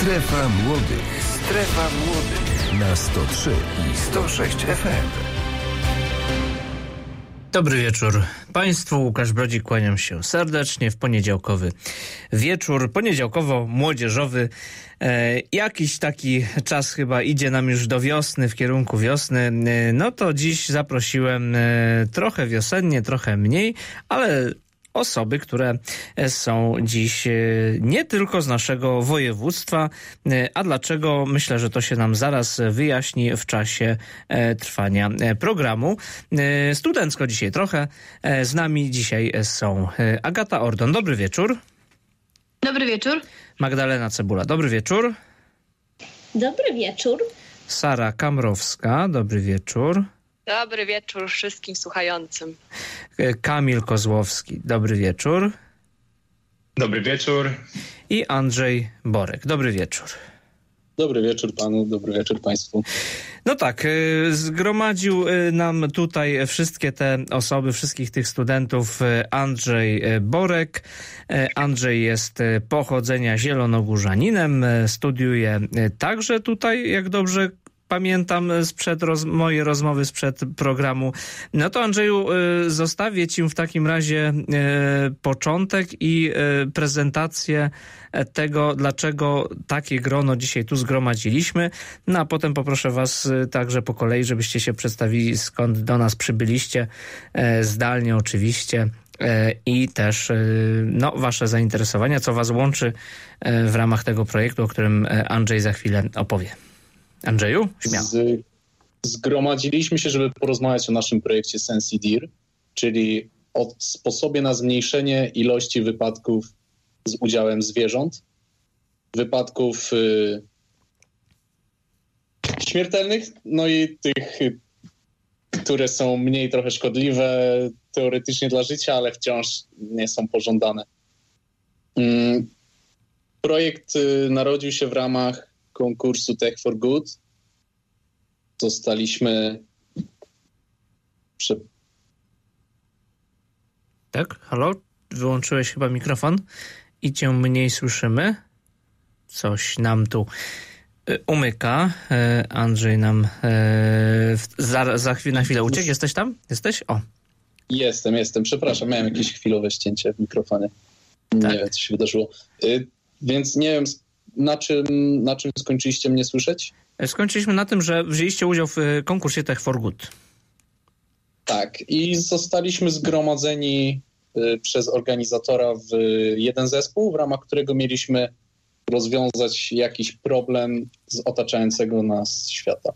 Strefa Młodych. Strefa Młodych. Na 103 i 106 FM. Dobry wieczór Państwu. Łukasz Brodzik, kłaniam się serdecznie w poniedziałkowy wieczór, poniedziałkowo-młodzieżowy. Jakiś taki czas chyba idzie nam już do wiosny, w kierunku wiosny. No to dziś zaprosiłem trochę wiosennie, trochę mniej, ale osoby, które są dziś nie tylko z naszego województwa. A dlaczego? Myślę, że to się nam zaraz wyjaśni w czasie trwania programu. Studencko dzisiaj trochę. Z nami dzisiaj są Agata Ordon. Dobry wieczór. Dobry wieczór. Magdalena Cebula. Dobry wieczór. Dobry wieczór. Sara Kamrowska. Dobry wieczór. Dobry wieczór wszystkim słuchającym. Kamil Kozłowski. Dobry wieczór. Dobry wieczór. I Andrzej Borek. Dobry wieczór. Dobry wieczór panu, dobry wieczór państwu. No tak, zgromadził nam tutaj wszystkie te osoby, wszystkich tych studentów Andrzej Borek. Andrzej jest pochodzenia zielonogórzaninem, studiuje także tutaj, jak dobrze pamiętam sprzed mojej rozmowy sprzed programu. No to Andrzeju, zostawię ci w takim razie początek i prezentację tego, dlaczego takie grono dzisiaj tu zgromadziliśmy. No a potem poproszę was także po kolei, żebyście się przedstawili, skąd do nas przybyliście, zdalnie oczywiście, i też no, wasze zainteresowania, co was łączy w ramach tego projektu, o którym Andrzej za chwilę opowie. Andrzeju, śmiało. Zgromadziliśmy się, żeby porozmawiać o naszym projekcie Sensidir, czyli o sposobie na zmniejszenie ilości wypadków z udziałem zwierząt, wypadków śmiertelnych, no i tych, które są mniej trochę szkodliwe teoretycznie dla życia, ale wciąż nie są pożądane. Projekt narodził się w ramach konkursu Tech for Good. Zostaliśmy... Tak? Halo? Wyłączyłeś chyba mikrofon i cię mniej słyszymy. Coś nam tu umyka. Andrzej nam na chwilę uciekł. Jesteś tam? Jesteś? O. Jestem. Przepraszam, miałem jakieś chwilowe ścięcie w mikrofonie. Tak. Nie wiem, co się wydarzyło. Więc nie wiem, na czym skończyliście mnie słyszeć? Skończyliśmy na tym, że wzięliście udział w konkursie Tech for Good. Tak. I zostaliśmy zgromadzeni przez organizatora w jeden zespół, w ramach którego mieliśmy rozwiązać jakiś problem z otaczającego nas świata.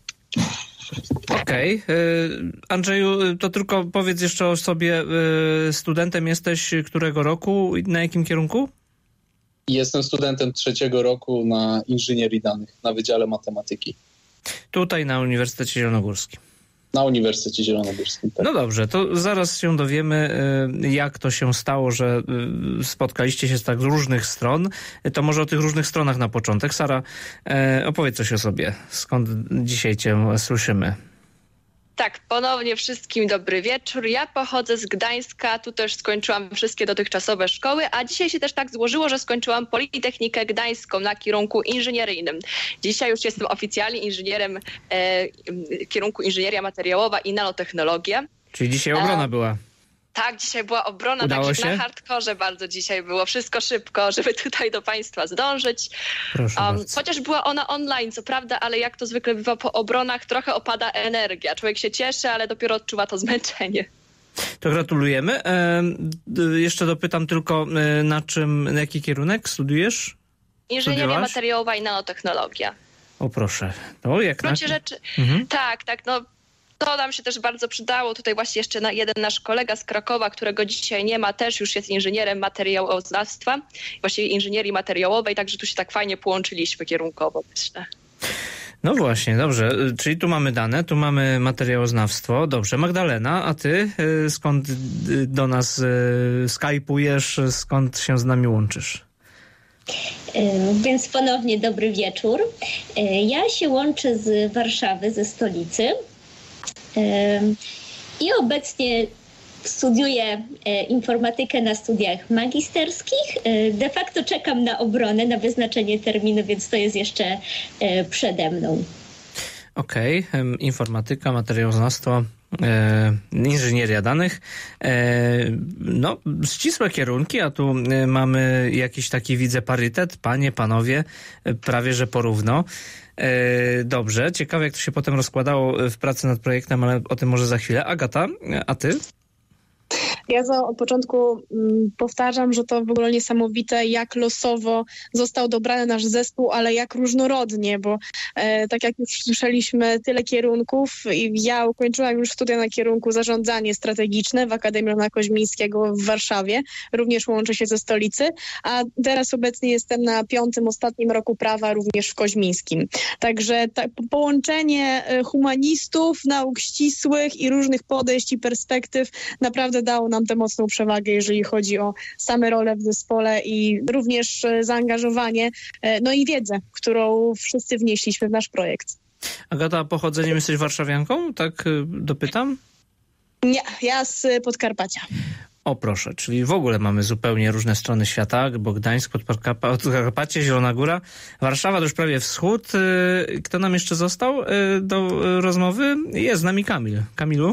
Okej. Andrzeju, to tylko powiedz jeszcze o sobie. Studentem jesteś którego roku? Na jakim kierunku? Jestem studentem 3. roku na inżynierii danych, na Wydziale Matematyki. Tutaj na Uniwersytecie Zielonogórskim. Na Uniwersytecie Zielonogórskim, tak. No dobrze, to zaraz się dowiemy, jak to się stało, że spotkaliście się z tak różnych stron. To może o tych różnych stronach na początek. Sara, opowiedz coś o sobie. Skąd dzisiaj cię słyszymy? Tak, ponownie wszystkim dobry wieczór. Ja pochodzę z Gdańska, tu też skończyłam wszystkie dotychczasowe szkoły, a dzisiaj się też tak złożyło, że skończyłam Politechnikę Gdańską na kierunku inżynieryjnym. Dzisiaj już jestem oficjalnie inżynierem kierunku inżynieria materiałowa i nanotechnologia. Czyli dzisiaj obrona była. Tak, dzisiaj była obrona, Udało także się? na hardkorze bardzo dzisiaj było. Wszystko szybko, żeby tutaj do Państwa zdążyć. Proszę bardzo. Chociaż była ona online, co prawda, ale jak to zwykle bywa po obronach, trochę opada energia. Człowiek się cieszy, ale dopiero odczuwa to zmęczenie. To gratulujemy. Jeszcze dopytam tylko, na jaki kierunek studiujesz? Inżynieria Studiowałaś? materiałowa i nanotechnologia. O proszę. O, jak W gruncie rzeczy, tak, no to nam się też bardzo przydało. Tutaj właśnie jeszcze jeden nasz kolega z Krakowa, którego dzisiaj nie ma, też już jest inżynierem materiałoznawstwa, właściwie inżynierii materiałowej, także tu się tak fajnie połączyliśmy kierunkowo, myślę. No właśnie, dobrze. Czyli tu mamy dane, tu mamy materiałoznawstwo. Dobrze. Magdalena, a ty skąd do nas skypujesz, skąd się z nami łączysz? Więc ponownie dobry wieczór. Ja się łączę z Warszawy, ze stolicy. I obecnie studiuję informatykę na studiach magisterskich. De facto czekam na obronę, na wyznaczenie terminu, więc to jest jeszcze przede mną. Okej, informatyka, materiałoznawstwo, inżynieria danych. No, ścisłe kierunki, a tu mamy jakiś taki, widzę, parytet. Panie, panowie, prawie że porówno. Dobrze, ciekawe jak to się potem rozkładało w pracy nad projektem, ale o tym może za chwilę. Agata, a ty? Ja od początku powtarzam, że to w ogóle niesamowite, jak losowo został dobrany nasz zespół, ale jak różnorodnie, bo tak jak już słyszeliśmy, tyle kierunków i ja ukończyłam już studia na kierunku zarządzanie strategiczne w Akademii Leona Koźmińskiego w Warszawie, również łączę się ze stolicy, a teraz obecnie jestem na 5. ostatnim roku prawa również w Koźmińskim. Także połączenie humanistów, nauk ścisłych i różnych podejść i perspektyw naprawdę dało nam tę mocną przewagę, jeżeli chodzi o same role w zespole i również zaangażowanie, no i wiedzę, którą wszyscy wnieśliśmy w nasz projekt. Agata, pochodzeniem jesteś warszawianką? Tak dopytam? Nie, ja z Podkarpacia. O proszę, czyli w ogóle mamy zupełnie różne strony świata, bo Gdańsk, Podkarpacie, Zielona Góra, Warszawa to już prawie wschód. Kto nam jeszcze został do rozmowy? Jest z nami Kamil. Kamilu?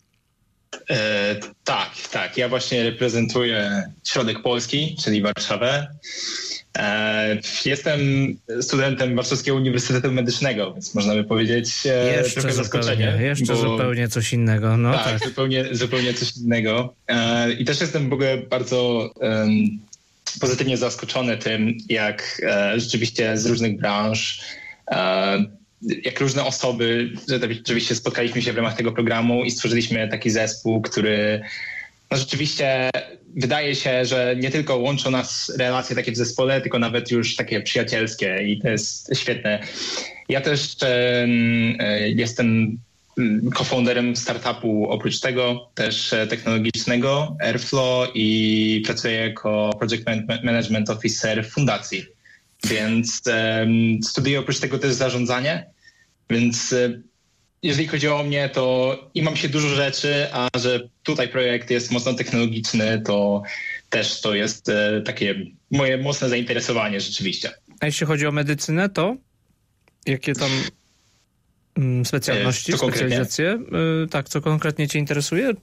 Tak. Ja właśnie reprezentuję środek Polski, czyli Warszawę. Jestem studentem Warszawskiego Uniwersytetu Medycznego, więc można by powiedzieć trochę zaskoczenie. Jeszcze zupełnie coś innego. No tak. Zupełnie coś innego. I też jestem w ogóle bardzo pozytywnie zaskoczony tym, jak rzeczywiście z różnych branż jak różne osoby, rzeczywiście spotkaliśmy się w ramach tego programu i stworzyliśmy taki zespół, który no rzeczywiście wydaje się, że nie tylko łączą nas relacje takie w zespole, tylko nawet już takie przyjacielskie i to jest świetne. Ja też jestem co-founderem startupu oprócz tego, też technologicznego, Airflow, i pracuję jako Project Management Officer w fundacji. Więc studiuję oprócz tego też zarządzanie, więc jeżeli chodzi o mnie, to i mam się dużo rzeczy, a że tutaj projekt jest mocno technologiczny, to też to jest takie moje mocne zainteresowanie rzeczywiście. A jeśli chodzi o medycynę, to jakie tam specjalności, specjalizacje? Tak, co konkretnie cię interesuje?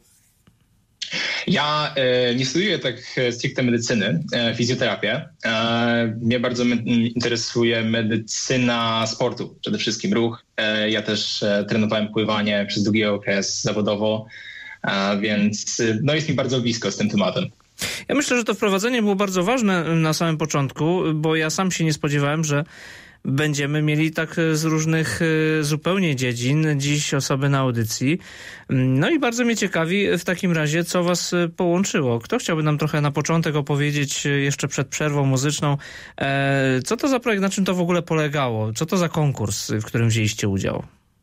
Ja nie studiuję tak stricte medycyny, fizjoterapię. Mnie bardzo interesuje medycyna sportu, przede wszystkim ruch. Ja też trenowałem pływanie przez długi okres zawodowo, więc no jest mi bardzo blisko z tym tematem. Ja myślę, że to wprowadzenie było bardzo ważne na samym początku, bo ja sam się nie spodziewałem, że będziemy mieli tak z różnych zupełnie dziedzin dziś osoby na audycji. No i bardzo mnie ciekawi w takim razie, co was połączyło. Kto chciałby nam trochę na początek opowiedzieć jeszcze przed przerwą muzyczną, co to za projekt, na czym to w ogóle polegało? Co to za konkurs, w którym wzięliście udział?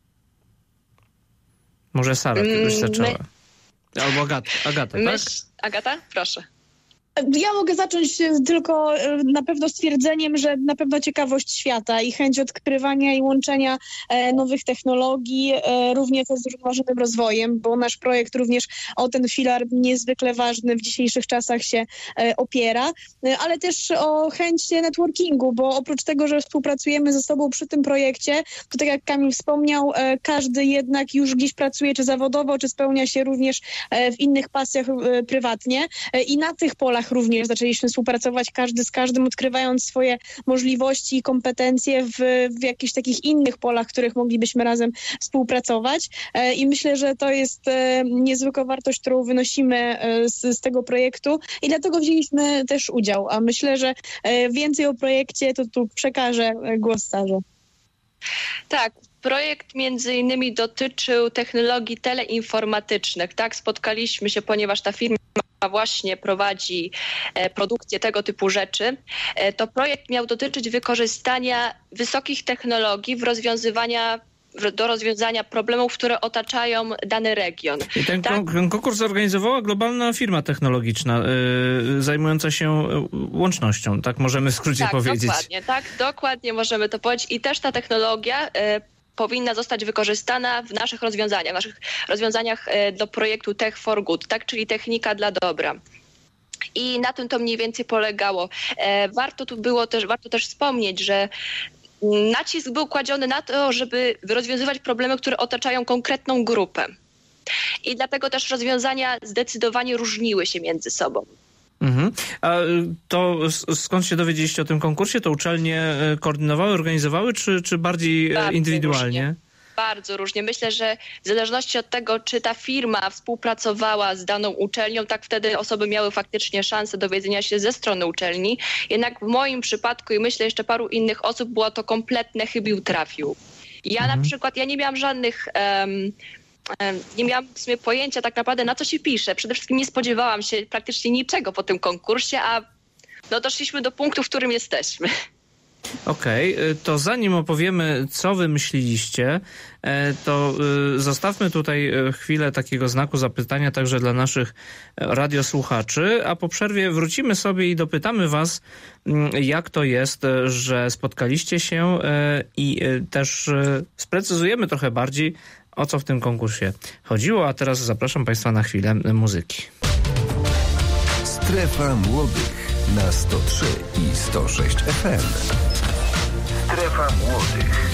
Może Sara byś zaczęła. Albo Agata, tak? Agata? Proszę. Ja mogę zacząć tylko na pewno stwierdzeniem, że na pewno ciekawość świata i chęć odkrywania i łączenia nowych technologii, również ze zrównoważonym rozwojem, bo nasz projekt również o ten filar niezwykle ważny w dzisiejszych czasach się opiera, ale też o chęć networkingu, bo oprócz tego, że współpracujemy ze sobą przy tym projekcie, to tak jak Kamil wspomniał, każdy jednak już gdzieś pracuje czy zawodowo, czy spełnia się również w innych pasjach prywatnie i na tych polach również zaczęliśmy współpracować każdy z każdym, odkrywając swoje możliwości i kompetencje w jakichś takich innych polach, w których moglibyśmy razem współpracować. I myślę, że to jest niezwykła wartość, którą wynosimy z tego projektu i dlatego wzięliśmy też udział. A myślę, że więcej o projekcie to tu przekażę głos Sarze. Tak. Projekt między innymi dotyczył technologii teleinformatycznych. Tak, spotkaliśmy się, ponieważ ta firma właśnie prowadzi produkcję tego typu rzeczy. To projekt miał dotyczyć wykorzystania wysokich technologii do rozwiązania problemów, które otaczają dany region. I ten konkurs zorganizowała globalna firma technologiczna zajmująca się łącznością, tak możemy w skrócie powiedzieć. Dokładnie możemy to powiedzieć. I też ta technologia powinna zostać wykorzystana w naszych rozwiązaniach do projektu Tech for Good, tak, czyli technika dla dobra. I na tym to mniej więcej polegało. Warto też wspomnieć, że nacisk był kładziony na to, żeby rozwiązywać problemy, które otaczają konkretną grupę. I dlatego też rozwiązania zdecydowanie różniły się między sobą. Mhm. A to skąd się dowiedzieliście o tym konkursie? To uczelnie koordynowały, organizowały, czy bardziej indywidualnie? Różnie. Bardzo różnie. Myślę, że w zależności od tego, czy ta firma współpracowała z daną uczelnią, tak wtedy osoby miały faktycznie szansę dowiedzenia się ze strony uczelni. Jednak w moim przypadku i myślę jeszcze paru innych osób było to kompletne chybił trafił. Ja na przykład, nie miałam żadnych... nie miałam w sumie pojęcia tak naprawdę, na co się pisze. Przede wszystkim nie spodziewałam się praktycznie niczego po tym konkursie, a doszliśmy do punktu, w którym jesteśmy. Okej, to zanim opowiemy, co wymyśliliście, to zostawmy tutaj chwilę takiego znaku zapytania także dla naszych radiosłuchaczy, a po przerwie wrócimy sobie i dopytamy was, jak to jest, że spotkaliście się i też sprecyzujemy trochę bardziej, o co w tym konkursie chodziło, a teraz zapraszam państwa na chwilę muzyki. Strefa Młodych na 103 i 106 FM. Strefa Młodych.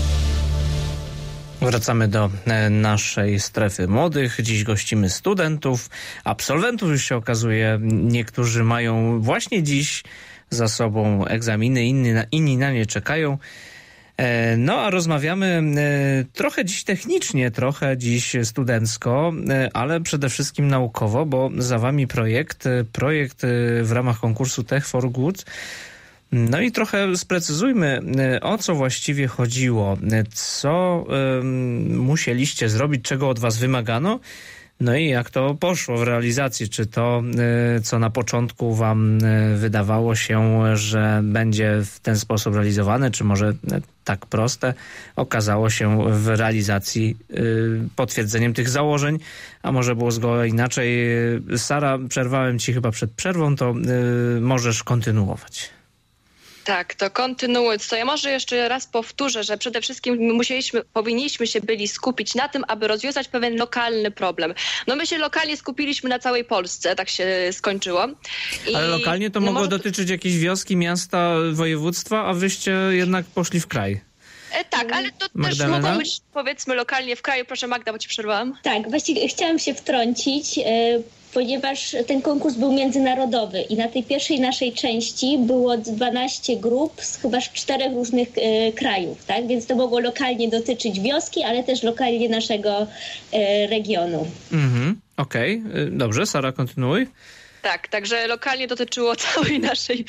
Wracamy do naszej strefy młodych. Dziś gościmy studentów, absolwentów już się okazuje. Niektórzy mają właśnie dziś za sobą egzaminy, inni na nie czekają. No a rozmawiamy trochę dziś technicznie, trochę dziś studencko, ale przede wszystkim naukowo, bo za wami projekt w ramach konkursu Tech for Good. No i trochę sprecyzujmy, o co właściwie chodziło, co musieliście zrobić, czego od was wymagano, no i jak to poszło w realizacji. Czy to, co na początku wam wydawało się, że będzie w ten sposób realizowane, czy może tak proste, okazało się w realizacji potwierdzeniem tych założeń, a może było zgoła inaczej. Sara, przerwałem ci chyba przed przerwą, to możesz kontynuować. Tak, to kontynuując, to ja może jeszcze raz powtórzę, że przede wszystkim powinniśmy się byli skupić na tym, aby rozwiązać pewien lokalny problem. No my się lokalnie skupiliśmy na całej Polsce, tak się skończyło. Ale lokalnie to mogło dotyczyć jakiejś wioski, miasta, województwa, a wyście jednak poszli w kraj. Tak, ale to Magdalena? też mogło być, powiedzmy, lokalnie w kraju. Proszę Magda, bo ci przerwałam. Tak, właściwie chciałam się wtrącić, ponieważ ten konkurs był międzynarodowy i na tej pierwszej naszej części było 12 grup z chyba 4 różnych krajów, tak? Więc to mogło lokalnie dotyczyć wioski, ale też lokalnie naszego regionu. Okej. Dobrze, Sara, kontynuuj. Tak, także lokalnie dotyczyło całej naszej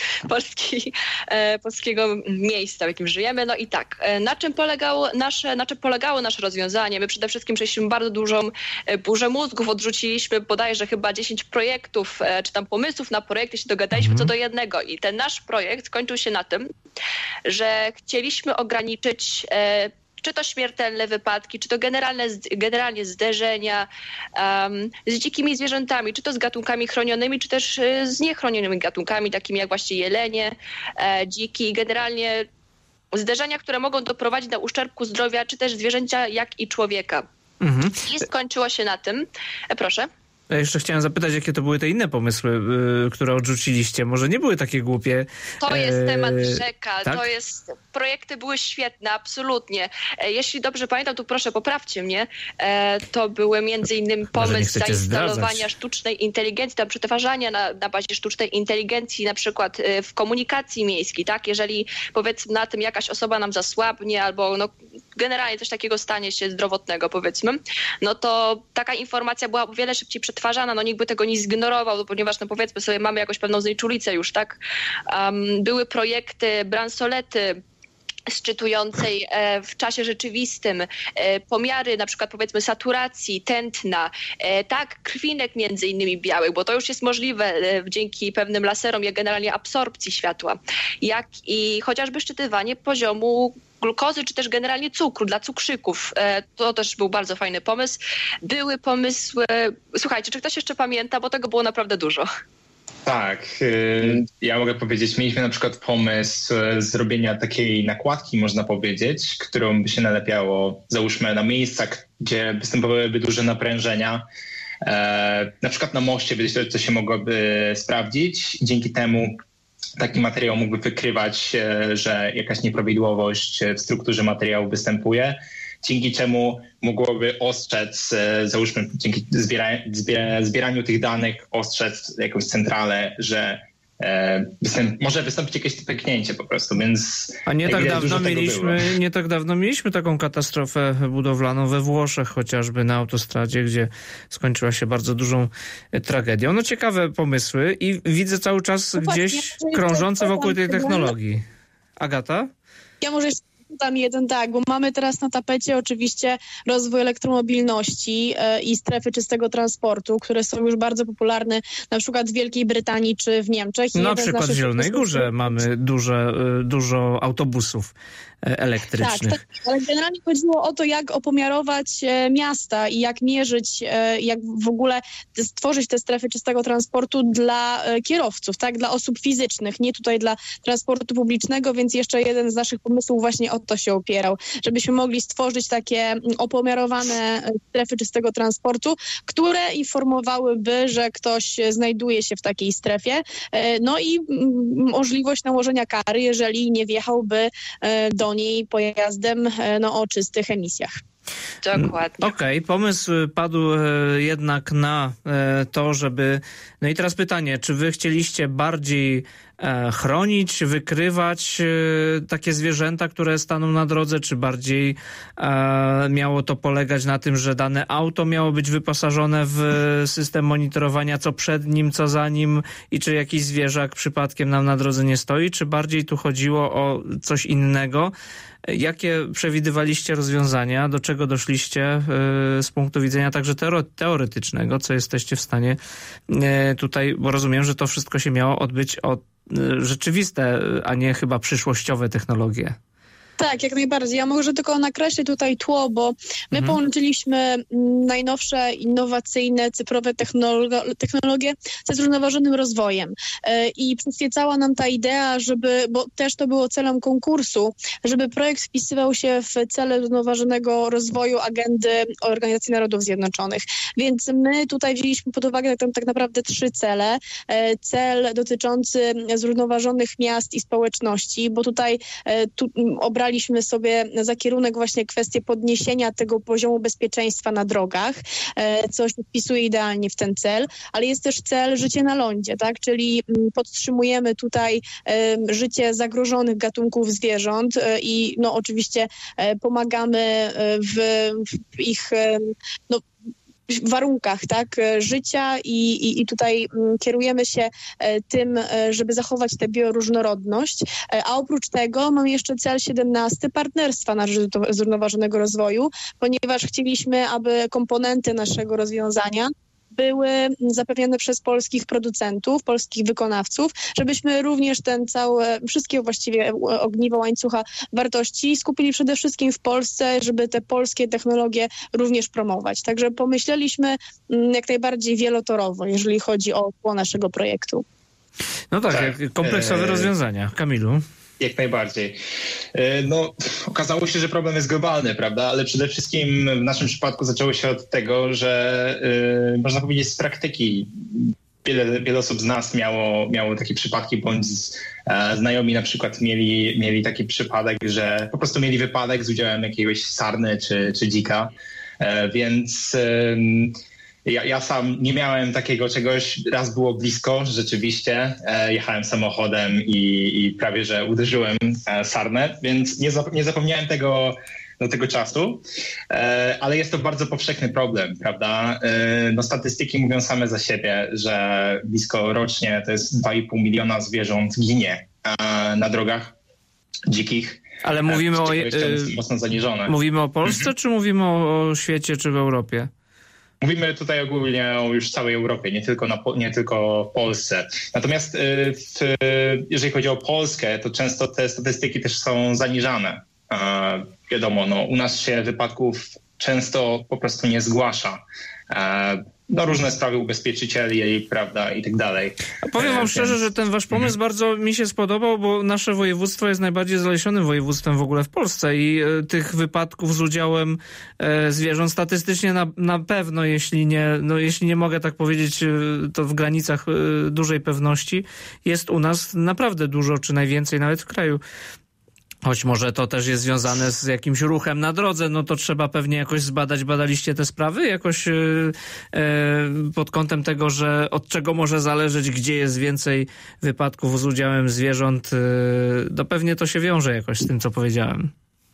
polskiego miejsca, w jakim żyjemy. No i tak, na czym polegało nasze rozwiązanie? My przede wszystkim przejęliśmy bardzo dużą burzę mózgów, odrzuciliśmy bodajże chyba 10 projektów, czy tam pomysłów na projekty, się dogadaliśmy co do jednego. I ten nasz projekt skończył się na tym, że chcieliśmy ograniczyć czy to śmiertelne wypadki, czy to generalnie zderzenia z dzikimi zwierzętami, czy to z gatunkami chronionymi, czy też z niechronionymi gatunkami, takimi jak właśnie jelenie, dziki, generalnie zderzenia, które mogą doprowadzić do uszczerbku zdrowia, czy też zwierzęcia, jak i człowieka. I skończyło się na tym. Proszę. Ja jeszcze chciałem zapytać, jakie to były te inne pomysły, które odrzuciliście. Może nie były takie głupie? To jest temat rzeka. Tak? Projekty były świetne, absolutnie. Jeśli dobrze pamiętam, to proszę poprawcie mnie. To były między innymi pomysł zainstalowania sztucznej inteligencji, tam przetwarzania na bazie sztucznej inteligencji, na przykład w komunikacji miejskiej, tak? Jeżeli powiedzmy na tym jakaś osoba nam zasłabnie albo generalnie coś takiego stanie się zdrowotnego, powiedzmy, no to taka informacja była o wiele szybciej przetwarzana, nikt by tego nie zignorował, ponieważ powiedzmy sobie, mamy jakąś pewną znieczulicę już, tak? Były projekty bransolety szczytującej w czasie rzeczywistym, pomiary na przykład powiedzmy saturacji, tętna, tak, krwinek między innymi białych, bo to już jest możliwe dzięki pewnym laserom, jak generalnie absorpcji światła, jak i chociażby szczytywanie poziomu glukozy, czy też generalnie cukru dla cukrzyków. To też był bardzo fajny pomysł. Były pomysły... Słuchajcie, czy ktoś jeszcze pamięta, bo tego było naprawdę dużo. Tak, ja mogę powiedzieć, mieliśmy na przykład pomysł zrobienia takiej nakładki, można powiedzieć, którą by się nalepiało, załóżmy, na miejscach, gdzie występowałyby duże naprężenia. Na przykład na moście to się mogłoby sprawdzić. Dzięki temu taki materiał mógłby wykrywać, że jakaś nieprawidłowość w strukturze materiału występuje, dzięki czemu mogłoby ostrzec, załóżmy dzięki zbieraniu tych danych, ostrzec jakąś centralę, że może wystąpić jakieś pęknięcie po prostu, więc... A nie tak dawno mieliśmy taką katastrofę budowlaną we Włoszech, chociażby na autostradzie, gdzie skończyła się bardzo dużą tragedią. No ciekawe pomysły i widzę cały czas gdzieś krążące wokół tej technologii. Agata? Ja może jeszcze tam jeden, tak, bo mamy teraz na tapecie oczywiście rozwój elektromobilności i strefy czystego transportu, które są już bardzo popularne na przykład w Wielkiej Brytanii czy w Niemczech. Na przykład w Zielonej Górze mamy dużo autobusów elektrycznych. Tak, ale generalnie chodziło o to, jak opomiarować miasta i jak mierzyć, jak w ogóle stworzyć te strefy czystego transportu dla kierowców, tak, dla osób fizycznych, nie tutaj dla transportu publicznego, więc jeszcze jeden z naszych pomysłów właśnie o to się opierał, żebyśmy mogli stworzyć takie opomiarowane strefy czystego transportu, które informowałyby, że ktoś znajduje się w takiej strefie, no i możliwość nałożenia kary, jeżeli nie wjechałby do niej pojazdem o czystych emisjach. Dokładnie. Okej, pomysł padł jednak na to, żeby... No i teraz pytanie, czy wy chcieliście bardziej chronić, wykrywać takie zwierzęta, które staną na drodze, czy bardziej miało to polegać na tym, że dane auto miało być wyposażone w system monitorowania, co przed nim, co za nim i czy jakiś zwierzak przypadkiem nam na drodze nie stoi, czy bardziej tu chodziło o coś innego? Jakie przewidywaliście rozwiązania? Do czego doszliście z punktu widzenia także teoretycznego? Co jesteście w stanie tutaj, bo rozumiem, że to wszystko się miało odbyć o rzeczywiste, a nie chyba przyszłościowe technologie. Tak, jak najbardziej. Ja może tylko nakreślę tutaj tło, bo my połączyliśmy najnowsze, innowacyjne, cyfrowe technologie ze zrównoważonym rozwojem. I przyświecała nam ta idea, bo też to było celem konkursu, żeby projekt wpisywał się w cele zrównoważonego rozwoju agendy Organizacji Narodów Zjednoczonych. Więc my tutaj wzięliśmy pod uwagę tak naprawdę 3 cele. Cel dotyczący zrównoważonych miast i społeczności, bo tutaj obraliśmy sobie za kierunek właśnie kwestię podniesienia tego poziomu bezpieczeństwa na drogach, co się wpisuje idealnie w ten cel, ale jest też cel życie na lądzie, tak? Czyli podtrzymujemy tutaj życie zagrożonych gatunków zwierząt i oczywiście pomagamy w ich warunkach, tak, życia i tutaj kierujemy się tym, żeby zachować tę bioróżnorodność, a oprócz tego mamy jeszcze cel 17 partnerstwa na rzecz zrównoważonego rozwoju, ponieważ chcieliśmy, aby komponenty naszego rozwiązania były zapewnione przez polskich producentów, polskich wykonawców, żebyśmy również wszystkie właściwie ogniwa łańcucha wartości skupili przede wszystkim w Polsce, żeby te polskie technologie również promować. Także pomyśleliśmy jak najbardziej wielotorowo, jeżeli chodzi o tło naszego projektu. No tak, kompleksowe rozwiązania. Kamilu? Jak najbardziej. Okazało się, że problem jest globalny, prawda? Ale przede wszystkim w naszym przypadku zaczęło się od tego, że można powiedzieć z praktyki wiele osób z nas miało takie przypadki, bądź znajomi na przykład mieli taki przypadek, że po prostu mieli wypadek z udziałem jakiegoś sarny czy dzika, więc... Ja sam nie miałem takiego czegoś. Raz było blisko, rzeczywiście. Jechałem samochodem i prawie że uderzyłem sarnę, więc nie zapomniałem tego do tego czasu, ale jest to bardzo powszechny problem, prawda? Statystyki mówią same za siebie, że blisko rocznie to jest 2,5 miliona zwierząt ginie na drogach dzikich. Ale mówimy mocno zaniżone. Mówimy o Polsce, czy mówimy o świecie, czy w Europie? Mówimy tutaj ogólnie o już całej Europie, nie tylko w Polsce. Natomiast jeżeli chodzi o Polskę, to często te statystyki też są zaniżane. Wiadomo, u nas się wypadków często po prostu nie zgłasza. różne sprawy ubezpieczycieli, prawda, i tak dalej. A powiem wam szczerze, że ten wasz pomysł bardzo mi się spodobał, bo nasze województwo jest najbardziej zalesionym województwem w ogóle w Polsce i tych wypadków z udziałem zwierząt statystycznie na pewno, jeśli nie mogę tak powiedzieć, to w granicach dużej pewności, jest u nas naprawdę dużo, czy najwięcej nawet w kraju. Choć może to też jest związane z jakimś ruchem na drodze, no to trzeba pewnie jakoś zbadać. Badaliście te sprawy jakoś pod kątem tego, że od czego może zależeć, gdzie jest więcej wypadków z udziałem zwierząt. No pewnie to się wiąże jakoś z tym, co powiedziałem.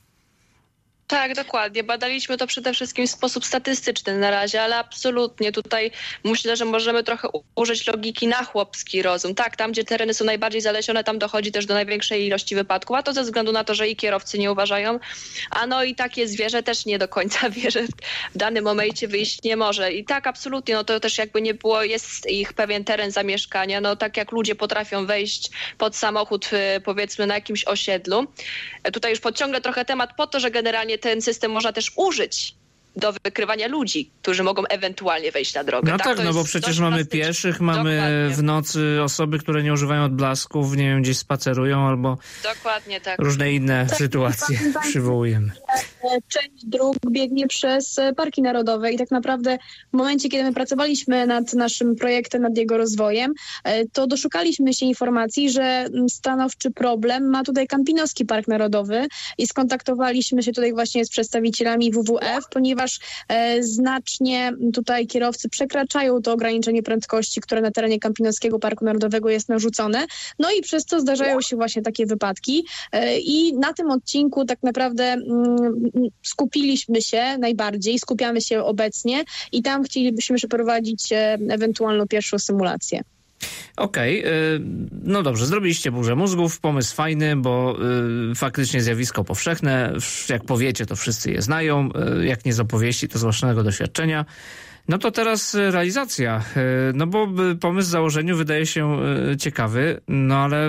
Tak, dokładnie. Badaliśmy to przede wszystkim w sposób statystyczny na razie, ale absolutnie tutaj myślę, że możemy trochę użyć logiki na chłopski rozum. Tak, tam gdzie tereny są najbardziej zalesione, tam dochodzi też do największej ilości wypadków, a to ze względu na to, że i kierowcy nie uważają, a no i takie zwierzę też nie do końca wie, że w danym momencie wyjść nie może. I tak, absolutnie, no to też jakby nie było, jest ich pewien teren zamieszkania, no tak jak ludzie potrafią wejść pod samochód, powiedzmy na jakimś osiedlu. Tutaj już podciągnę trochę temat po to, że generalnie ten system można też użyć do wykrywania ludzi, którzy mogą ewentualnie wejść na drogę. No tak, no bo przecież mamy pieszych, mamy w nocy osoby, które nie używają odblasków, nie wiem, gdzieś spacerują albo dokładnie tak. Różne inne sytuacje przywołujemy. Część dróg biegnie przez parki narodowe i tak naprawdę w momencie, kiedy my pracowaliśmy nad naszym projektem, nad jego rozwojem, to doszukaliśmy się informacji, że stanowczy problem ma tutaj Kampinoski Park Narodowy i skontaktowaliśmy się tutaj właśnie z przedstawicielami WWF, ponieważ znacznie tutaj kierowcy przekraczają to ograniczenie prędkości, które na terenie Kampinoskiego Parku Narodowego jest narzucone. No i przez to zdarzają się właśnie takie wypadki i na tym odcinku tak naprawdę skupiliśmy się najbardziej, skupiamy się obecnie i tam chcielibyśmy przeprowadzić ewentualną pierwszą symulację. Okej, no dobrze, zrobiliście burzę mózgów, pomysł fajny, bo faktycznie zjawisko powszechne, jak powiecie, to wszyscy je znają, jak nie z opowieści, to z własnego doświadczenia. No to teraz realizacja, no bo pomysł w założeniu wydaje się ciekawy, no ale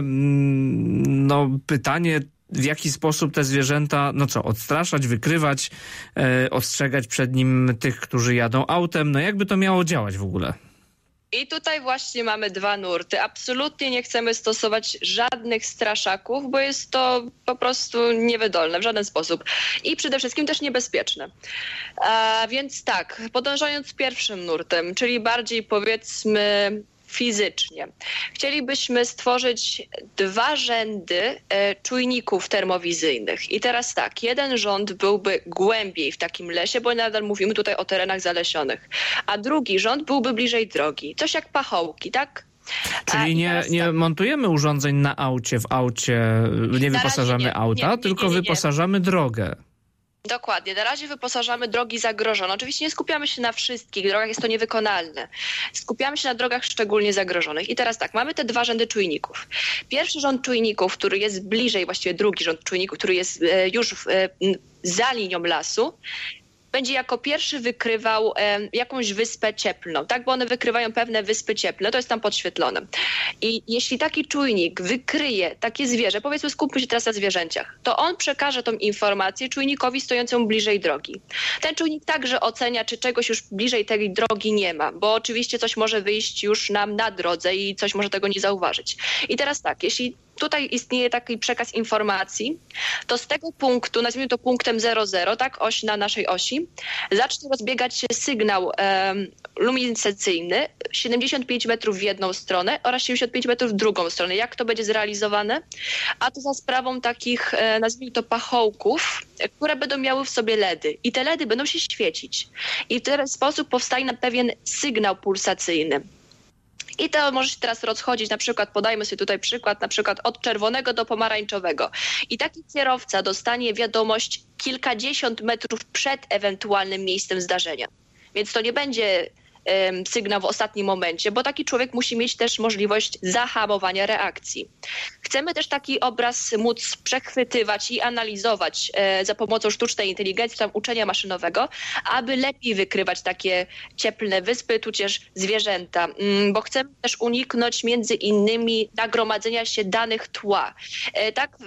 no pytanie, w jaki sposób te zwierzęta, no co, odstraszać, wykrywać, ostrzegać przed nim tych, którzy jadą autem, no jakby to miało działać w ogóle? I tutaj właśnie mamy dwa nurty. Absolutnie nie chcemy stosować żadnych straszaków, bo jest to po prostu niewydolne w żaden sposób. I przede wszystkim też niebezpieczne. Więc tak, podążając pierwszym nurtem, czyli bardziej powiedzmy fizycznie. Chcielibyśmy stworzyć 2 rzędy czujników termowizyjnych. I teraz tak, jeden rząd byłby głębiej w takim lesie, bo nadal mówimy tutaj o terenach zalesionych, a drugi rząd byłby bliżej drogi. Coś jak pachołki, tak? Czyli nie montujemy urządzeń na aucie, w aucie, nie wyposażamy auta, tylko wyposażamy drogę. Dokładnie. Na razie wyposażamy drogi zagrożone. Oczywiście nie skupiamy się na wszystkich drogach, jest to niewykonalne. Skupiamy się na drogach szczególnie zagrożonych. I teraz tak, mamy te 2 rzędy czujników. Pierwszy rząd czujników, który jest bliżej, właściwie drugi rząd czujników, który jest już za linią lasu, będzie jako pierwszy wykrywał jakąś wyspę cieplną, tak? Bo one wykrywają pewne wyspy cieplne, to jest tam podświetlone. I jeśli taki czujnik wykryje takie zwierzę, powiedzmy skupmy się teraz na zwierzęciach, to on przekaże tą informację czujnikowi stojącemu bliżej drogi. Ten czujnik także ocenia, czy czegoś już bliżej tej drogi nie ma, bo oczywiście coś może wyjść już nam na drodze i coś może tego nie zauważyć. I teraz tak, jeśli tutaj istnieje taki przekaz informacji, to z tego punktu, nazwijmy to punktem 00, tak, oś na naszej osi, zacznie rozbiegać się sygnał luminescencyjny 75 metrów w jedną stronę oraz 75 metrów w drugą stronę. Jak to będzie zrealizowane? A to za sprawą takich, nazwijmy to pachołków, które będą miały w sobie LEDy. I te LEDy będą się świecić. I w ten sposób powstaje nam pewien sygnał pulsacyjny. I to może się teraz rozchodzić, na przykład podajmy sobie tutaj przykład, na przykład od czerwonego do pomarańczowego. I taki kierowca dostanie wiadomość kilkadziesiąt metrów przed ewentualnym miejscem zdarzenia. Więc to nie będzie sygnał w ostatnim momencie, bo taki człowiek musi mieć też możliwość zahamowania reakcji. Chcemy też taki obraz móc przechwytywać i analizować za pomocą sztucznej inteligencji, tam uczenia maszynowego, aby lepiej wykrywać takie cieplne wyspy, tudzież zwierzęta, bo chcemy też uniknąć między innymi nagromadzenia się danych tła. Tak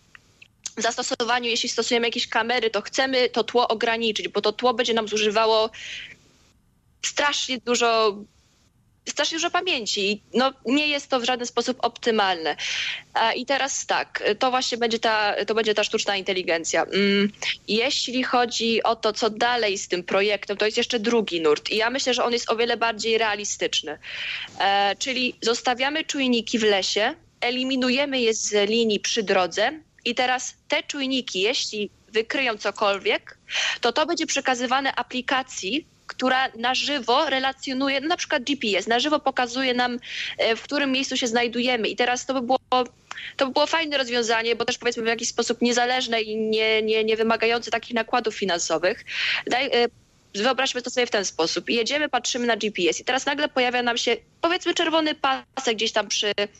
w zastosowaniu, jeśli stosujemy jakieś kamery, to chcemy to tło ograniczyć, bo to tło będzie nam zużywało strasznie dużo pamięci. No, nie jest to w żaden sposób optymalne. I teraz tak, to właśnie będzie ta sztuczna inteligencja. Jeśli chodzi o to, co dalej z tym projektem, to jest jeszcze drugi nurt. I ja myślę, że on jest o wiele bardziej realistyczny. Czyli zostawiamy czujniki w lesie, eliminujemy je z linii przy drodze i teraz te czujniki, jeśli wykryją cokolwiek, to będzie przekazywane aplikacji, która na żywo relacjonuje, na przykład GPS, na żywo pokazuje nam, w którym miejscu się znajdujemy. I teraz to by było fajne rozwiązanie, bo też powiedzmy w jakiś sposób niezależne i nie wymagające takich nakładów finansowych. Wyobraźmy to sobie w ten sposób. Jedziemy, patrzymy na GPS i teraz nagle pojawia nam się powiedzmy czerwony pasek gdzieś tam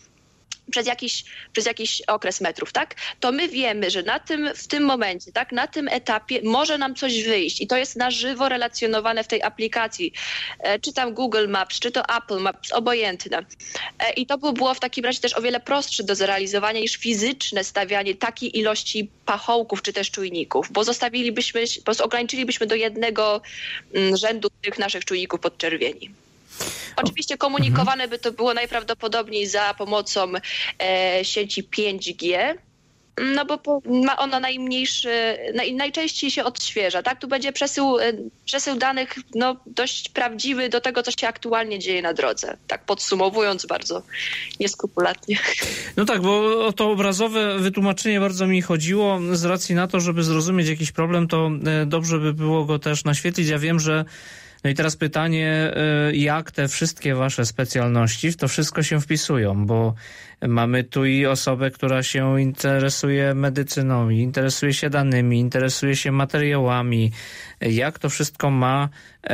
przez jakiś okres metrów, tak? To my wiemy, że w tym momencie, tak, na tym etapie może nam coś wyjść i to jest na żywo relacjonowane w tej aplikacji. Czy tam Google Maps, czy to Apple Maps, obojętne. I to by było w takim razie też o wiele prostsze do zrealizowania niż fizyczne stawianie takiej ilości pachołków czy też czujników, bo po prostu ograniczylibyśmy do jednego rzędu tych naszych czujników podczerwieni. Oczywiście komunikowane by to było najprawdopodobniej za pomocą sieci 5G, no bo ma ona najczęściej się odświeża, tak? Tu będzie przesył danych dość prawdziwy do tego, co się aktualnie dzieje na drodze. Tak podsumowując bardzo nieskrupulatnie. No tak, bo o to obrazowe wytłumaczenie bardzo mi chodziło. Z racji na to, żeby zrozumieć jakiś problem, to dobrze by było go też naświetlić. Ja wiem, że no i teraz pytanie, jak te wszystkie wasze specjalności w to wszystko się wpisują, bo mamy tu i osobę, która się interesuje medycyną, interesuje się danymi, interesuje się materiałami. Jak to wszystko ma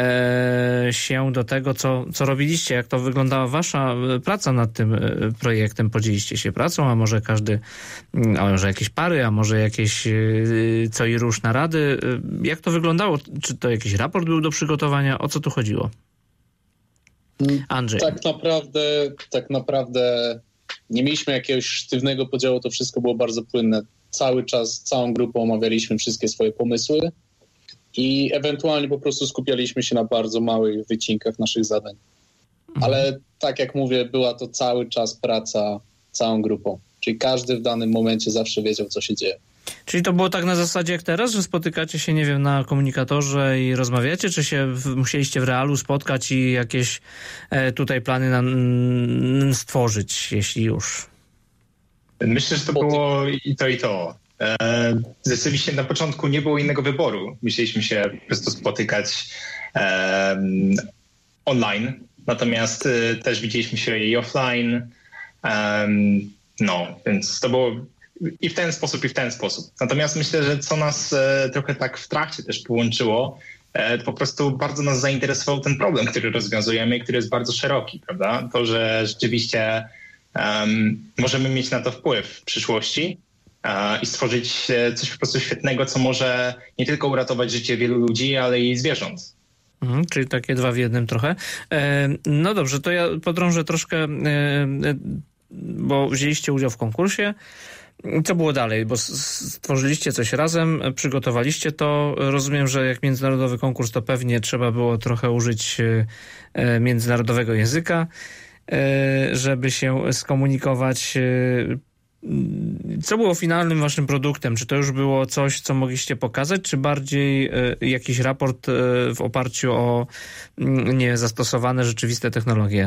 się do tego, co robiliście? Jak to wyglądała wasza praca nad tym projektem? Podzieliście się pracą, a może a może jakieś pary, a może jakieś co i róż narady? Jak to wyglądało? Czy to jakiś raport był do przygotowania? O co tu chodziło? Andrzej. Tak naprawdę nie mieliśmy jakiegoś sztywnego podziału, to wszystko było bardzo płynne. Cały czas, całą grupą omawialiśmy wszystkie swoje pomysły i ewentualnie po prostu skupialiśmy się na bardzo małych wycinkach naszych zadań. Ale tak jak mówię, była to cały czas praca całą grupą. Czyli każdy w danym momencie zawsze wiedział, co się dzieje. Czyli to było tak na zasadzie jak teraz, że spotykacie się, nie wiem, na komunikatorze i rozmawiacie, czy się musieliście w realu spotkać i jakieś tutaj plany stworzyć, jeśli już? Myślę, że to było i to, i to. Rzeczywiście na początku nie było innego wyboru. Musieliśmy się po prostu spotykać online, natomiast też widzieliśmy się i offline. Więc to było i w ten sposób, i w ten sposób. Natomiast myślę, że co nas trochę tak w trakcie też połączyło, to po prostu bardzo nas zainteresował ten problem, który rozwiązujemy i który jest bardzo szeroki, prawda? To, że rzeczywiście możemy mieć na to wpływ w przyszłości i stworzyć coś po prostu świetnego, co może nie tylko uratować życie wielu ludzi, ale i zwierząt. Czyli takie 2 w 1 trochę. No dobrze, to ja podrążę troszkę, bo wzięliście udział w konkursie. Co było dalej? Bo stworzyliście coś razem, przygotowaliście to. Rozumiem, że jak międzynarodowy konkurs, to pewnie trzeba było trochę użyć międzynarodowego języka, żeby się skomunikować. Co było finalnym waszym produktem? Czy to już było coś, co mogliście pokazać, czy bardziej jakiś raport w oparciu o zastosowane rzeczywiste technologie?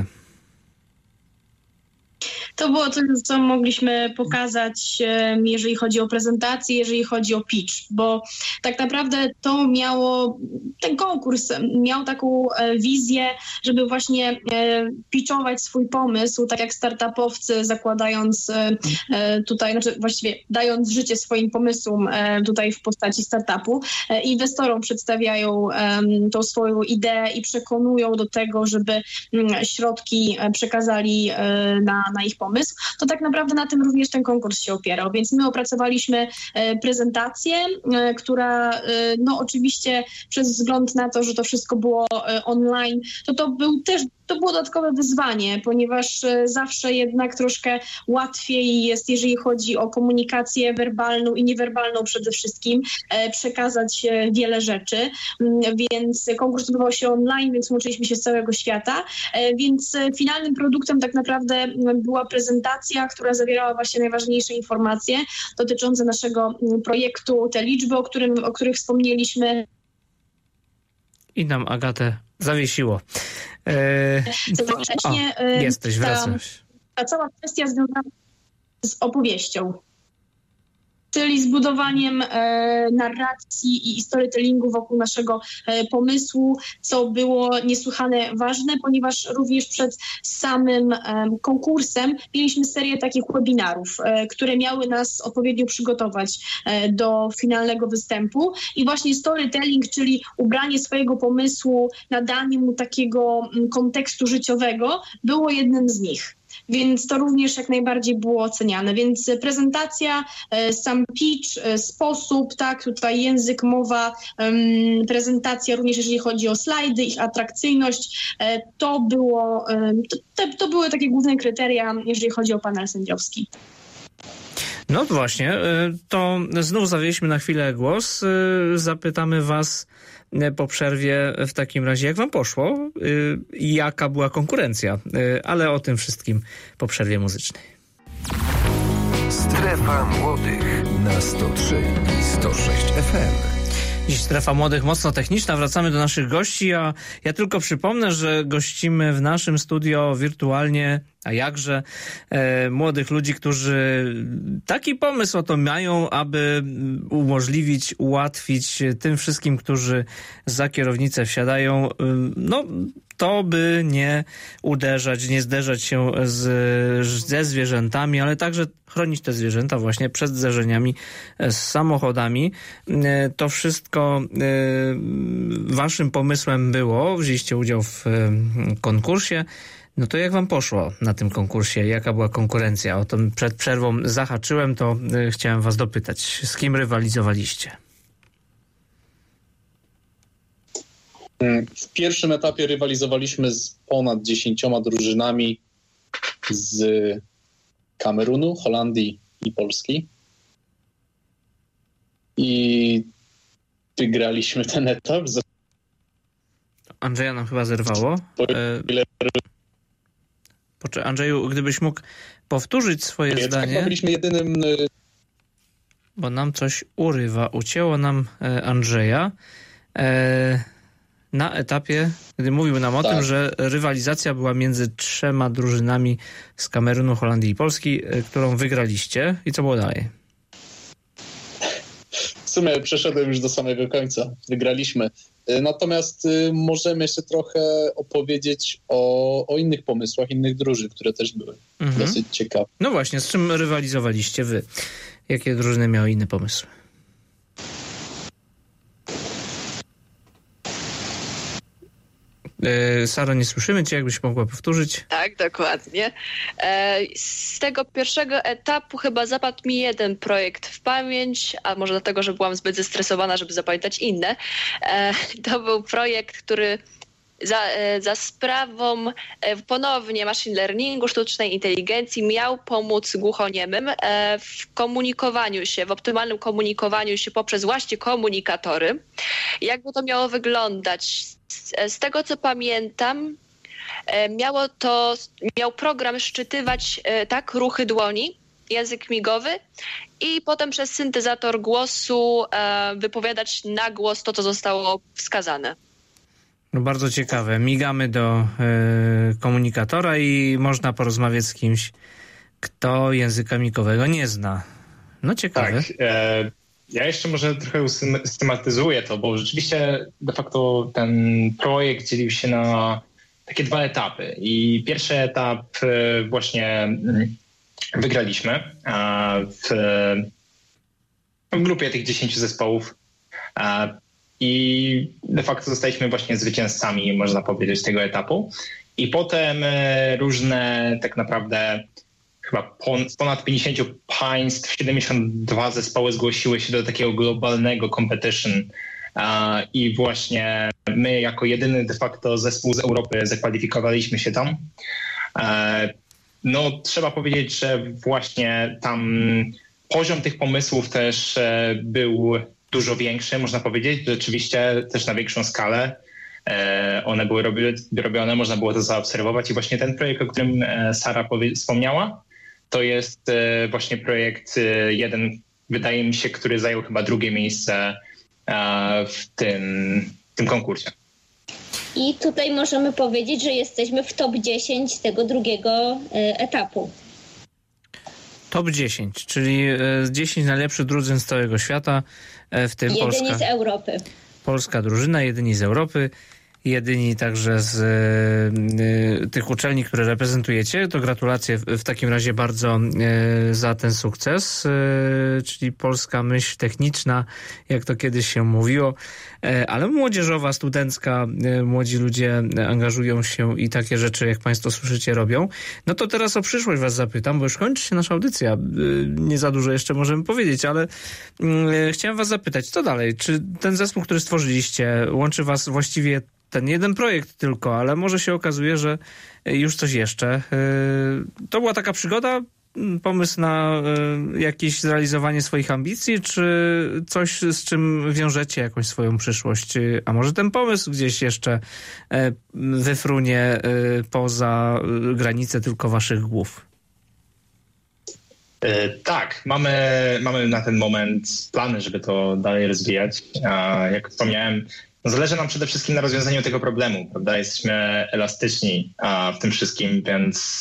To było coś, co mogliśmy pokazać, jeżeli chodzi o prezentację, jeżeli chodzi o pitch, bo tak naprawdę ten konkurs miał taką wizję, żeby właśnie pitchować swój pomysł, tak jak startupowcy zakładając tutaj, właściwie dając życie swoim pomysłom tutaj w postaci startupu, inwestorom przedstawiają tą swoją ideę i przekonują do tego, żeby środki przekazali na ich pomysł, to tak naprawdę na tym również ten konkurs się opierał. Więc my opracowaliśmy prezentację, która oczywiście przez wzgląd na to, że to wszystko było online, to był też to było dodatkowe wyzwanie, ponieważ zawsze jednak troszkę łatwiej jest, jeżeli chodzi o komunikację werbalną i niewerbalną przede wszystkim, przekazać wiele rzeczy, więc konkurs odbywał się online, więc łączyliśmy się z całego świata, więc finalnym produktem tak naprawdę była prezentacja, która zawierała właśnie najważniejsze informacje dotyczące naszego projektu, te liczby, o których wspomnieliśmy. I nam Agatę zawiesiło. Jesteś, wracasz. Ta cała kwestia związana z opowieścią, czyli zbudowaniem narracji i storytellingu wokół naszego pomysłu, co było niesłychanie ważne, ponieważ również przed samym konkursem mieliśmy serię takich webinarów, które miały nas odpowiednio przygotować do finalnego występu i właśnie storytelling, czyli ubranie swojego pomysłu, nadanie mu takiego kontekstu życiowego, było jednym z nich. Więc to również jak najbardziej było oceniane. Więc prezentacja, sam pitch, sposób, tak, tutaj język, mowa, prezentacja również jeżeli chodzi o slajdy, ich atrakcyjność, to były takie główne kryteria, jeżeli chodzi o panel sędziowski. No właśnie, to znów zawieźmy na chwilę głos. Zapytamy was po przerwie w takim razie, jak wam poszło i jaka była konkurencja, ale o tym wszystkim po przerwie muzycznej. Strefa Młodych na 103 i 106 FM. Dziś Strefa Młodych mocno techniczna. Wracamy do naszych gości, a ja tylko przypomnę, że gościmy w naszym studio wirtualnie, a jakże, młodych ludzi, którzy taki pomysł oto mają, aby umożliwić, ułatwić tym wszystkim, którzy za kierownicę wsiadają, to by nie uderzać, nie zderzać się ze zwierzętami, ale także chronić te zwierzęta właśnie przed zderzeniami z samochodami. To wszystko waszym pomysłem było. Wzięliście udział w konkursie. No to jak wam poszło na tym konkursie? Jaka była konkurencja? O tym przed przerwą zahaczyłem, to chciałem was dopytać. Z kim rywalizowaliście? W pierwszym etapie rywalizowaliśmy z ponad 10 drużynami z Kamerunu, Holandii i Polski. I wygraliśmy ten etap. Andrzeja nam chyba zerwało. Andrzeju, gdybyś mógł powtórzyć swoje zdanie. Byliśmy jedynym... Bo nam coś urywa. Ucięło nam Andrzeja. Na etapie, gdy mówił nam o tym, że rywalizacja była między 3 drużynami z Kamerunu, Holandii i Polski, którą wygraliście. I co było dalej? W sumie przeszedłem już do samego końca. Wygraliśmy. Natomiast możemy jeszcze trochę opowiedzieć o innych pomysłach, innych drużyn, które też były dosyć ciekawe. No właśnie, z czym rywalizowaliście wy? Jakie drużyny miały inne pomysły? Saro, nie słyszymy cię, jakbyś mogła powtórzyć. Tak, dokładnie. Z tego pierwszego etapu chyba zapadł mi jeden projekt w pamięć, a może dlatego, że byłam zbyt zestresowana, żeby zapamiętać inne. To był projekt, który za sprawą ponownie machine learningu, sztucznej inteligencji miał pomóc głuchoniemym w komunikowaniu się, w optymalnym komunikowaniu się poprzez właśnie komunikatory. Jakby to miało wyglądać? Z tego, co pamiętam, miał program szczytywać ruchy dłoni, język migowy i potem przez syntezator głosu wypowiadać na głos to, co zostało wskazane. No bardzo ciekawe. Migamy do komunikatora i można porozmawiać z kimś, kto języka migowego nie zna. No ciekawe. Tak. Ja jeszcze może trochę usystematyzuję to, bo rzeczywiście de facto ten projekt dzielił się na takie 2 etapy. I pierwszy etap właśnie wygraliśmy w grupie tych 10 zespołów i de facto zostaliśmy właśnie zwycięzcami, można powiedzieć, tego etapu. I potem różne tak naprawdę chyba ponad 50 państw, 72 zespoły zgłosiły się do takiego globalnego competition i właśnie my jako jedyny de facto zespół z Europy zakwalifikowaliśmy się tam. No trzeba powiedzieć, że właśnie tam poziom tych pomysłów też był dużo większy, można powiedzieć, rzeczywiście też na większą skalę. One były robione, można było to zaobserwować i właśnie ten projekt, o którym Sara wspomniała, to jest właśnie projekt jeden, wydaje mi się, który zajął chyba drugie miejsce w tym konkursie. I tutaj możemy powiedzieć, że jesteśmy w top 10 tego drugiego etapu. Top 10, czyli 10 najlepszych drużyn z całego świata, w tym jedyni z Europy. Polska drużyna, jedyni z Europy, jedyni także z tych uczelni, które reprezentujecie. To gratulacje w takim razie bardzo za ten sukces, czyli polska myśl techniczna, jak to kiedyś się mówiło, ale młodzieżowa, studencka, młodzi ludzie angażują się i takie rzeczy, jak państwo słyszycie, robią. No to teraz o przyszłość was zapytam, bo już kończy się nasza audycja. Nie za dużo jeszcze możemy powiedzieć, ale chciałem was zapytać, co dalej? Czy ten zespół, który stworzyliście, łączy was właściwie ten jeden projekt tylko, ale może się okazuje, że już coś jeszcze. To była taka przygoda, pomysł na jakieś zrealizowanie swoich ambicji, czy coś, z czym wiążecie jakąś swoją przyszłość? A może ten pomysł gdzieś jeszcze wyfrunie poza granice tylko waszych głów? Tak, mamy na ten moment plany, żeby to dalej rozwijać. Jak wspomniałem, zależy nam przede wszystkim na rozwiązaniu tego problemu, prawda? Jesteśmy elastyczni w tym wszystkim, więc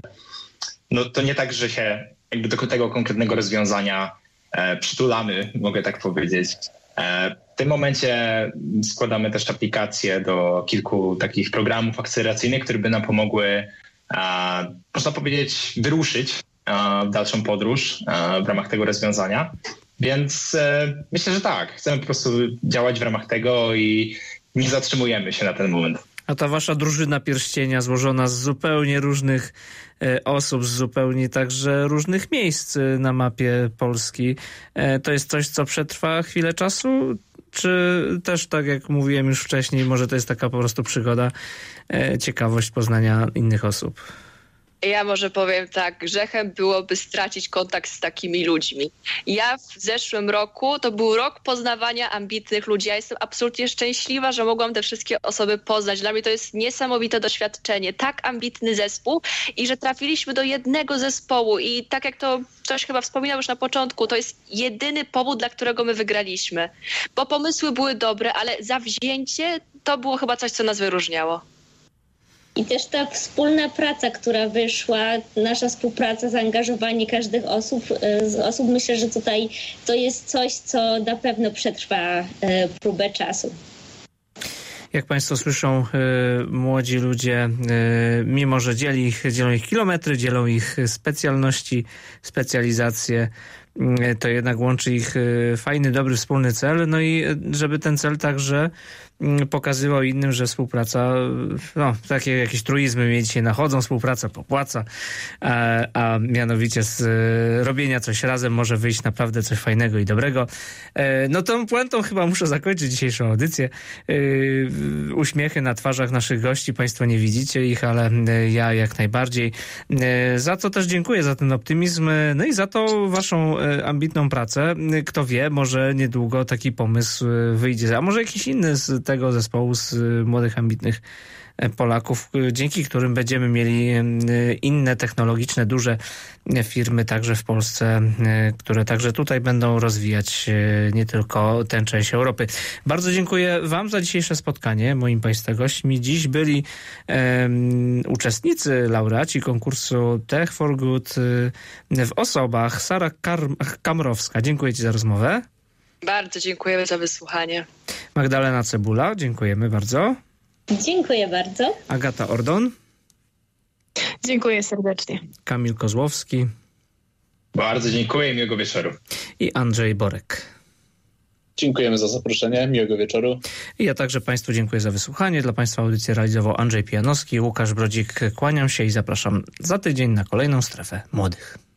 no to nie tak, że się jakby do tego konkretnego rozwiązania przytulamy, mogę tak powiedzieć. W tym momencie składamy też aplikacje do kilku takich programów akceleracyjnych, które by nam pomogły, można powiedzieć, wyruszyć w dalszą podróż w ramach tego rozwiązania. Więc myślę, że tak. Chcemy po prostu działać w ramach tego i nie zatrzymujemy się na ten moment. A ta wasza drużyna pierścienia złożona z zupełnie różnych osób, z zupełnie także różnych miejsc na mapie Polski, to jest coś, co przetrwa chwilę czasu? Czy też, tak jak mówiłem już wcześniej, może to jest taka po prostu przygoda, ciekawość poznania innych osób? Ja może powiem tak, grzechem byłoby stracić kontakt z takimi ludźmi. Ja w zeszłym roku, to był rok poznawania ambitnych ludzi. Ja jestem absolutnie szczęśliwa, że mogłam te wszystkie osoby poznać. Dla mnie to jest niesamowite doświadczenie. Tak ambitny zespół i że trafiliśmy do jednego zespołu i tak jak to ktoś chyba wspominał już na początku, to jest jedyny powód, dla którego my wygraliśmy. Bo pomysły były dobre, ale zawzięcie to było chyba coś, co nas wyróżniało. I też ta wspólna praca, która wyszła, nasza współpraca, zaangażowanie każdych osób, myślę, że tutaj to jest coś, co na pewno przetrwa próbę czasu. Jak państwo słyszą, młodzi ludzie, mimo że dzielą ich kilometry, dzielą ich specjalności, specjalizacje, to jednak łączy ich fajny, dobry, wspólny cel. No i żeby ten cel także pokazywał innym, że współpraca, no takie jakieś truizmy mnie dzisiaj nachodzą, współpraca popłaca, a mianowicie z robienia coś razem może wyjść naprawdę coś fajnego i dobrego. No tą puentą chyba muszę zakończyć dzisiejszą audycję. Uśmiechy na twarzach naszych gości, państwo nie widzicie ich, ale ja jak najbardziej. Za co też dziękuję, za ten optymizm, no i za tą waszą ambitną pracę. Kto wie, może niedługo taki pomysł wyjdzie, a może jakiś inny z tego zespołu, z młodych, ambitnych Polaków, dzięki którym będziemy mieli inne technologiczne, duże firmy także w Polsce, które także tutaj będą rozwijać nie tylko tę część Europy. Bardzo dziękuję wam za dzisiejsze spotkanie. Moim państwa gośćmi dziś byli uczestnicy, laureaci konkursu Tech for Good w osobach Sara Kamrowska. Dziękuję ci za rozmowę. Bardzo dziękujemy za wysłuchanie. Magdalena Cebula, dziękujemy bardzo. Dziękuję bardzo. Agata Ordon. Dziękuję serdecznie. Kamil Kozłowski. Bardzo dziękuję i miłego wieczoru. I Andrzej Borek. Dziękujemy za zaproszenie. Miłego wieczoru. I ja także państwu dziękuję za wysłuchanie. Dla państwa audycję realizował Andrzej Pijanowski, Łukasz Brodzik. Kłaniam się i zapraszam za tydzień na kolejną Strefę Młodych.